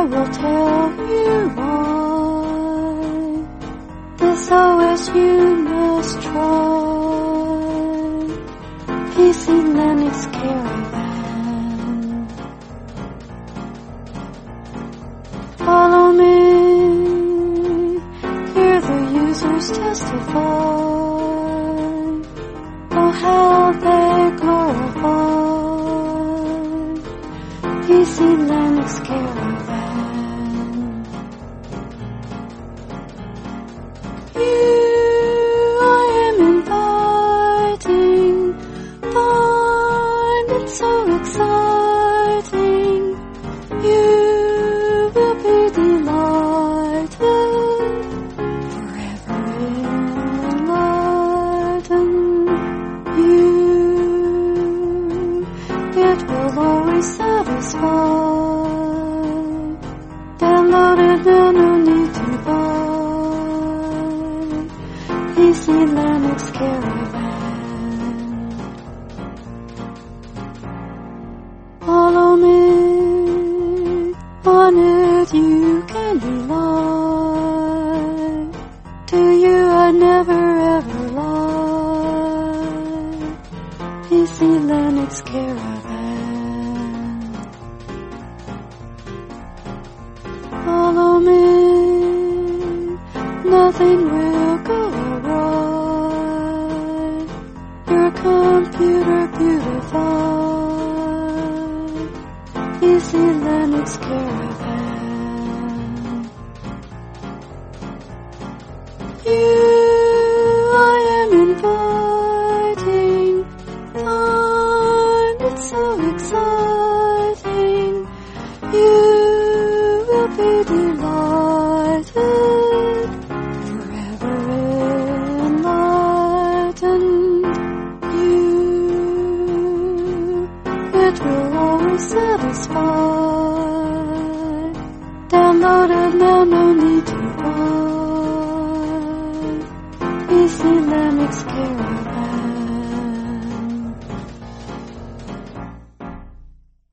will tell you why. This OS you must try. PC Linux Caravan. Follow me, hear the users testify. Oh, how they glorify PC Linux Caravan. You, I am inviting. Find it so exciting. You will be delighted, forever enlightened. You, it will always satisfy. Download it now, no need to buy. PC Linux Caravan. Follow me, on it you can rely. To you I never ever lie. PC Linux Caravan. Follow me, nothing will go awry. Your computer beautified. PC Linux Caravan. You, I am inviting. Find it so exciting. You will be delighted, forever enlightened. You, it will always satisfy. Download it now, no need to buy. PC Linux Caravan.